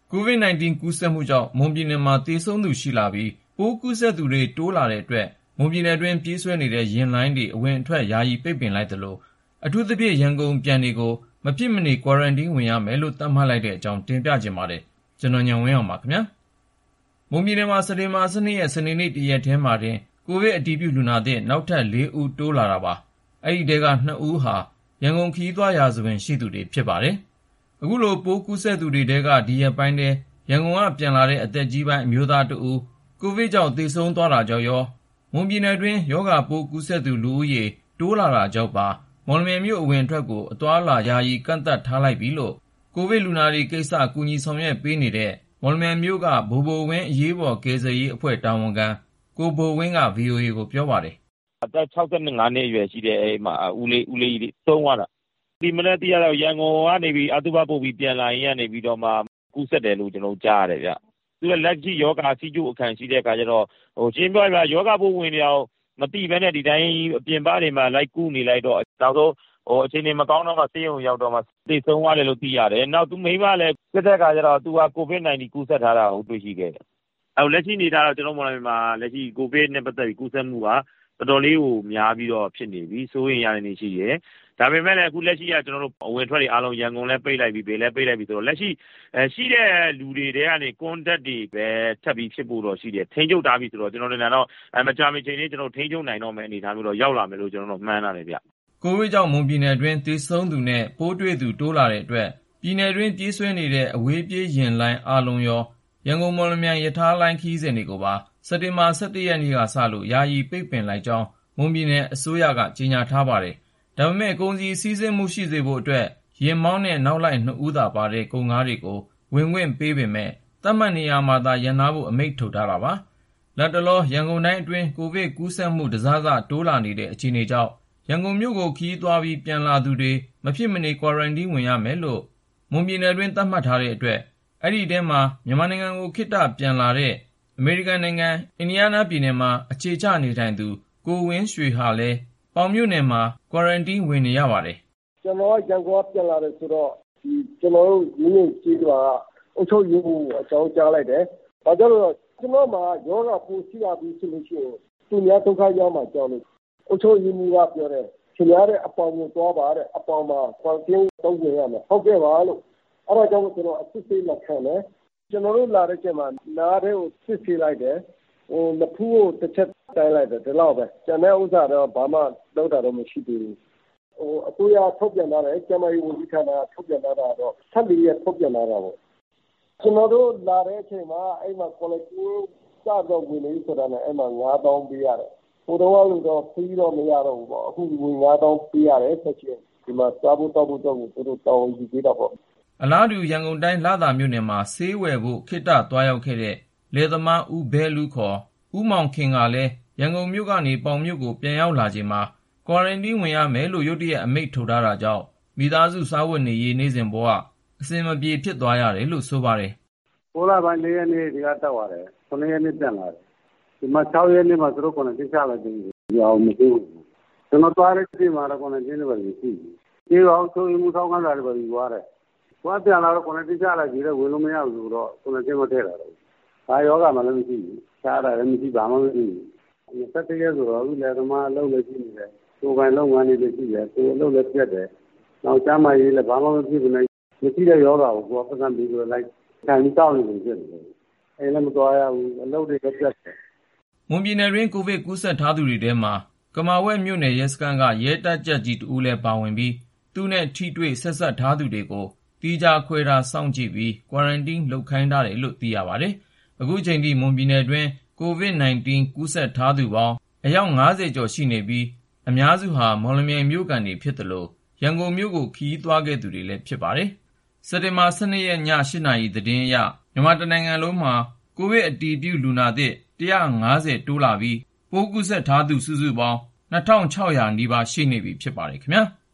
COVID-19 ကူးစက်မှုကြောင့် မွန်ပြည်နယ်မှာသေဆုံးသူရှိလာပြီး ပိုးကူးစက်သူတွေတိုးလာတဲ့အတွက် မွန်ပြည်နယ်တွင်းပြေးဆွဲနေတဲ့ယာဉ်လိုင်းတွေအဝင်အထွက်ယာယီပိတ်ပင်လိုက်သလို အထူးသဖြင့် ရန်ကုန်ပြန်တွေကို မဖြစ်မနေ Quarantine ဝင်ရမယ်လို့ သတ်မှတ်လိုက်တဲ့အကြောင်း တင်ပြချင်ပါတယ်။ ကိုဉာဏ်ဝင်းအောင်က တင်ပြထားပါတယ်။ မွန်ပြည်နယ်မှာ စက်တင်ဘာ ၁၂ ရက် စနေနေ့တရက်တည်းမှာတင် ကိုဗစ်အတည်ပြုလူနာသစ် နောက်ထပ် ၄ ဦးတိုးလာတာပါ။ အဲဒီထဲက ၂ ဦးဟာ ရန်ကုန်ခရီးသွားရာဇဝင်ရှိသူတွေဖြစ်ပါတယ်။ အခုလို ပိုးကူးစက်သူတွေထဲက ဒီရက်ပိုင်းထဲ ရန်ကုန်ကပြန်လာတဲ့ အသက်ကြီးပိုင်း အမျိုးသားတဦး ကိုဗစ်ကြောင့်သေဆုံးသွားတာကြောင့်ရော မွန်ပြည်နယ်တွင်း ရောဂါပိုးကူးစက်သူလူဦးရေ တိုးလာတာကြောင့်ပါ မော်လမြိုင်မြို့အဝင်အထွက်ကို အသွားအလာ ယာယီကန့်သတ်ထားလိုက်ပြီလို့ ကိုဗစ်လူနာတွေကိစ္စ ကူညီဆောင်ရွက်ပေးနေတဲ့ မော်လမြိုင်မြို့က ဘိုဘိုဝင်း အရေးပေါ်ကယ်ဆယ်ရေးအဖွဲ့ တာဝန်ခံ ကိုဘိုဝင်းက VOA ကိုပြောပါတယ်။ “အသက် ၆၅ နှစ်အရွယ်ရှိတဲ့ ဦးလေးဆုံးသွားတာ။ ဒီမနက်သိရတာတော့ ရန်ကုန်ကနေပြီး အသုဘပို့ပြီးပြန်လာရင်းကနေပြီးတော့မှ ကူးစက်တယ်လို့ ကျနော်တို့ကြားရတယ်ဗျ။ သူကလက်ရှိရောဂါဆီးချိုအခံရှိတဲ့အခါကျတော့ ရှင်းရှင်းပြောရရင် ရောဂါပိုးဝင်နေတာကိုမသိဘဲနဲ့ ဒီတိုင်းပြင်ပတွေမှာလိုက်ကုနေလိုက်တော့ နောက်ဆုံးအခြေအနေမကောင်းတော့မှ ဆေးရုံရောက်တော့မှ သေဆုံးသွားတယ်လို့သိရတယ်။ နောက်သူ့မိန်းမလည်းစစ်တဲ့အခါကျတော့ သူက COVID-19 ကူးစက်ထားတာကိုတွေ့ရှိခဲ့တယ်။ လက်ရှိအနေအထားတော့ ကျနော်တို့မော်လမြိုင်မှာလက်ရှိကိုဗစ်နဲ့ပတ်သက်ပြီးကူးစက်မှုက တော်တော်လေးကိုများပြီးတော့ဖြစ်နေပြီ။ စိုးရိမ်ရတဲ့အနေရှိတယ်။ ဒါပေမဲ့လည်းအခုလက်ရှိကကျနော်တို့အဝင်အထွက်တွေအားလုံးရန်ကုန်လည်းပိတ်လိုက်ပြီ၊ ဘယ်လည်းပိတ်လိုက်ပြီဆိုတော့ လက်ရှိရှိတဲ့လူတွေထဲကနေ Contact တွေပဲထပ်ပြီးဖြစ်ဖို့တော့ရှိတယ်။ ထိန်းချုပ်ထားပြီဆိုတော့ ကျနော်ထင်တာတော့မကြာမီအချိန်လေး ကျနော်တို့ထိန်းချုပ်နိုင်တော့မယ့်အနေအထားမျိုးတော့ရောက်လာမယ်လို့ ကျနော်တို့မှန်းထားတယ်ဗျ။ ” ကိုဗစ်ကြောင့် မွန်ပြည်နယ်တွင်း သေဆုံးသူနဲ့ ပိုးတွေ့သူတိုးလာတဲ့အတွက် ပြည်နယ်တွင်းပြေးဆွဲနေတဲ့ အဝေးပြေးယာဉ်လိုင်းအားလုံးရော ရန်ကုန်-မော်လမြိုင် ရထားလိုင်းခရီးစဉ်တွေကိုပါ စက်တင်ဘာ ၁၁ ရက်နေ့ကစလို့ ယာယီပိတ်ပင်လိုက်ကြောင်း မွန်ပြည်နယ်အစိုးရက ကြေညာထားပါတယ်။ ဒါပေမဲ့ ကုန်စည်စီးဆင်းမှုရှိစေဖို့အတွက် ယာဉ်မောင်းနဲ့နောက်လိုက် ၂ ဦးသာပါတဲ့ ကုန်ကားတွေကို ဝင်ခွင့်ပေးပေမယ့် သတ်မှတ်နေရာမှာသာ ရပ်နားဖို့ အမိန့်ထုတ်ထားတာပါ။ လတ်တလော ရန်ကုန်တိုင်းအတွင်း ကိုဗစ်ကူးစက်မှု တစစတိုးလာနေတဲ့အခြေအနေကြောင့် ရန်ကုန်မြို့ကို ခရီးသွားပြီးပြန်လာသူတွေ မဖြစ်မနေ Quarantine ဝင်ရမယ်လို့ မွန်ပြည်နယ်တွင်း သတ်မှတ်ထားတဲ့အတွက် အဲဒီထဲမှာ မြန်မာနိုင်ငံကို ခေတ္တပြန်လာတဲ့ အမေရိကန်နိုင်ငံ အင်ဒီယားနားပြည်နယ်မှာ အခြေချနေထိုင်သူ ကိုဝင်းရွှေဟာလည်း ပေါင်မြို့နယ်မှာ Quarantine ဝင်နေရပါတယ်။ “ကျနော်က ရန်ကုန်ကပြန်လာတယ်ဆိုတော့ ကျနော်တို့မြင်းခြံကျေးရွာကအုပ်ချုပ်ရေးမှူးကိုအကြောင်းကြားလိုက်တယ်။ ဘာကြောင့်လဲဆိုတော့ ကျနော့်မှာရောဂါပိုးရှိလာပြီဆိုလို့ရှိရင် သူများဒုက္ခရောက်မှာကြောက်လို့ အုပ်ချုပ်ရေးမှူးကပြောတယ်။ ခင်ဗျားတဲ့အပေါင်ကိုသွားပါတဲ့။ အပေါင်မှာ Quarantine 3 ဝင်ရမယ်။ ဟုတ်ကဲ့ပါလို့ အဲဒါကြောင့်ကျနော်အစစ်ဆေးလာခံတယ်။ ကျနော်တို့လာတဲ့အချိန်မှာ နားထဲကိုစစ်ဆေးလိုက်တယ်။ နဖူးကိုတချက်တိုင်းလိုက်တယ် ဒီလောက်ပဲ။ ကျန်တဲ့ဥစ္စာတော့ဘာမှလုပ်တာတော့မရှိသေးဘူး။ အစိုးရထုတ်ပြန်ထားတယ်။ ကျန်းမာရေးဝန်ကြီးဌာနကထုတ်ပြန်ထားတာတော့ 14 ရက်ထုတ်ပြန်ထားတာပေါ့။ ကျနော်တို့လာတဲ့အချိန်မှာ အဲဒီမှာ Quarantine စတော့ဝင်ပြီဆိုတာနဲ့ အဲဒီမှာ 5,000 ပေးရတယ်။ ဟိုတုန်းကလိုတော့ Free တော့မရတော့ဘူးပေါ့။ အခုငွေ 5,000 ပေးရတယ်ချက်ချင်း။ ဒီမှာစားဖို့သောက်ဖို့အတွက်ကို သူတို့တာဝန်ယူပေးတာပေါ့။ ” အလားတူ ရန်ကုန်တိုင်း လသာမြို့နယ်မှာ ဆေးဝယ်ဖို့ ခေတ္တသွားရောက်ခဲ့တဲ့ လယ်သမား ဦးဘဲလု ဦးမောင်ခင်ကလည်း ရန်ကုန်မြို့ကနေ ပေါင်မြို့ကို ပြန်ရောက်လာချိန်မှာ Quarantine ဝင်ရမယ်လို့ ရုတ်တရက် အမိန့်ထုတ်ထားတာကြောင့် မိသားစုစားဝတ်နေရေး နေ့စဉ်ဘဝ အဆင်မပြေဖြစ်သွားရတယ်လို့ ဆိုပါတယ်။ “၉ လပိုင်း ၄ ရက်နေ့ ဒီကတက်သွားတယ်။ ၇ ရက်နေ့ပြန်လာတယ်။ ဒီမှာ ၆ ရက်နေ့မှာသူတို့ Quarantine ချလိုက်တယ်။ ရွာကိုမပေးဝင်ဘူး။ ကျနော်သွားတဲ့အချိန်မှာတော့ Quarantine တွေဘာတွေမရှိဘူး။ ကျေးရွာအုပ်ချုပ်ရေးမှူးထောက်ခံစာတွေဘာတွေယူသွားတယ်။ ဟိုကပြန်လာတော့ Quarantine ချလိုက်ပြီတဲ့ ဝင်လို့မရဘူးဆိုတော့ Quarantine မထည့်တော့ဘူး။ ဘာရောဂါမှလည်းမရှိဘူး။ ဖျားတာလည်းမရှိ ဘာမှမရှိဘူး။ ၂၁ ရက်ဆိုတော့ လယ်သမားအလုပ်လည်းရှိနေတယ်။ ကိုယ်ပိုင်လုပ်ငန်းလေးတွေရှိတယ်။ ကိုယ်အလုပ်လည်းပြတ်တယ်။ နောက်ကျန်းမာရေးလည်းဘာမှမဖြစ်ဘဲနဲ့ မရှိတဲ့ရောဂါကို ကိုယ်ကပိုက်ဆံပေးပြီးလိုက်ခံပြီးသောက်နေတယ်ဖြစ်နေတယ်။ အိမ်လည်းမသွားရဘူး။ အလုပ်တွေလည်းပြတ်တယ်။ ” မွန်ပြည်နယ်တွင်း ကိုဗစ်ကူးစက်ထားသူတွေထဲမှာ ကမာဝက်မြို့နယ်ရဲစခန်းက ရဲတပ်ကြပ်ကြီးတဦးလည်းပါဝင်ပြီး သူနဲ့ထိတွေ့ဆက်စပ်ထားသူတွေကို သီးခြားခွဲထားစောင့်ကြည့်ပြီး Quarantine လုပ်ခိုင်းထားတယ်လို့ သိရပါတယ်။ အခုချိန်ထိ မွန်ပြည်နယ်တွင်း COVID-19 ကူးစက်ထားသူပေါင်း အယောက် ၅၀ ကျော်ရှိနေပြီး အများစုဟာ မော်လမြိုင်မြို့ခံတွေဖြစ်သလို ရန်ကုန်မြို့ကို ခရီးသွားခဲ့သူတွေလည်း ဖြစ်ပါတယ်။ စက်တင်ဘာ ၁၂ ရက် ည ၈ နာရီသတင်းအရ မြန်မာတနိုင်ငံလုံးမှာ ကိုဗစ်အတည်ပြုလူနာသစ် ၁၅၀ တိုးလာပြီး ပိုးကူးစက်ထားသူ စုစုပေါင်း ၂,၆၀၀ နီးပါးရှိနေပြီဖြစ်ပါတယ်ခင်ဗျာ။